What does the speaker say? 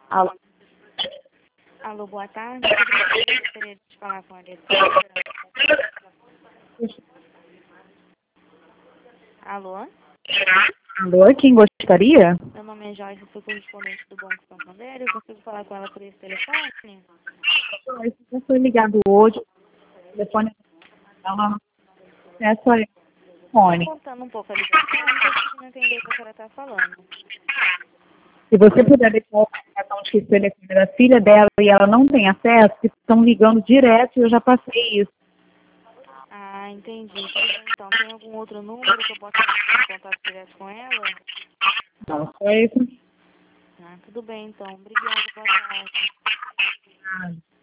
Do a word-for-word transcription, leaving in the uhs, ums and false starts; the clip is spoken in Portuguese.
Alô? Alô, boa tarde. Eu gostaria de falar com a diretora. Alô? Alô, quem gostaria? Meu nome é Joyce, eu sou correspondente do Banco Santander. Eu consigo falar com ela por esse telefone? Eu fui ligado hoje, o telefone ela é só telefone. Contando um pouco a ligação, não estou conseguindo entender o que a senhora está falando. Se você puder deixar a informação de que o telefone é da filha dela e ela não tem acesso, que estão ligando direto e eu já passei isso. Ah, entendi. Tudo bem, então. Tem algum outro número que eu possa entrar em contato direto com ela? Não, só isso. Ah, tudo bem, então. Obrigada, boa tarde. Ah.